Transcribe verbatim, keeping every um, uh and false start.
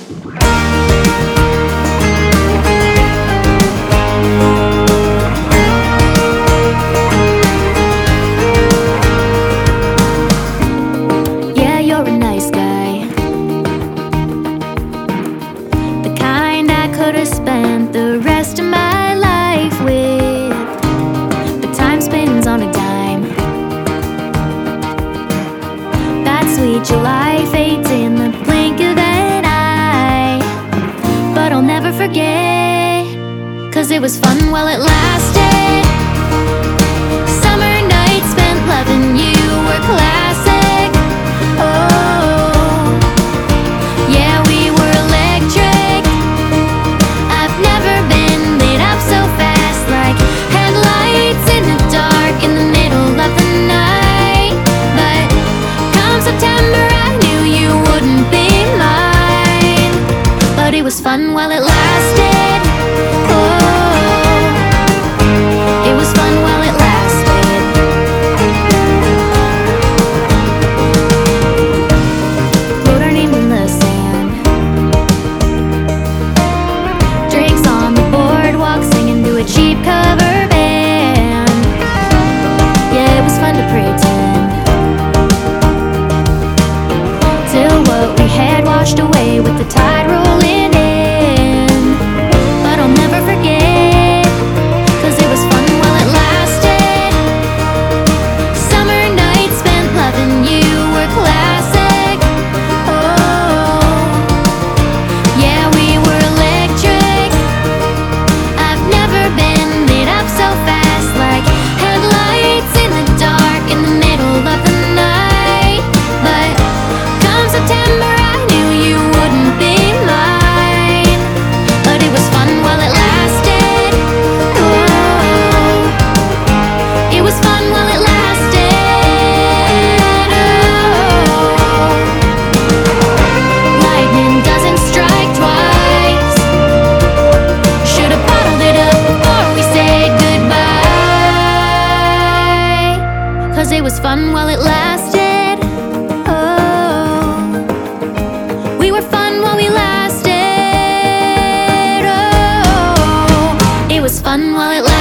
Yeah, you're a nice guy, the kind I could have spent the rest of my life with. But time spins on a dime. That sweet July fades in the blink of an eye. But I'll never forget, 'cause it was fun while it lasted. Summer nights spent loving you were classic. Oh, yeah, we were electric. I've never been lit up so fast, like headlights in the dark in the middle of the night. But come September, I knew you wouldn't be mine. But it was fun while it lasted. Oh, it was fun while it lasted. Wrote our name in the sand. Drinks on the boardwalk, singing to a cheap cover band. Yeah, it was fun to pretend, till what we had washed away with the tide rolling in. But I'll never forget, 'cause it was fun while it lasted. Summer nights spent loving you were classic. Oh, yeah, we were electric. I've never been lit up so fast, like headlights in the dark in the middle of the night. But come September, I knew you wouldn't be mine. But it was fun while it lasted. Oh, it was fun while it lasted. Oh, lightning doesn't strike twice. Should've bottled it up before we said goodbye. 'Cause it was fun while it lasted. Oh, we were fun while we lasted. Oh, it was fun while it lasted.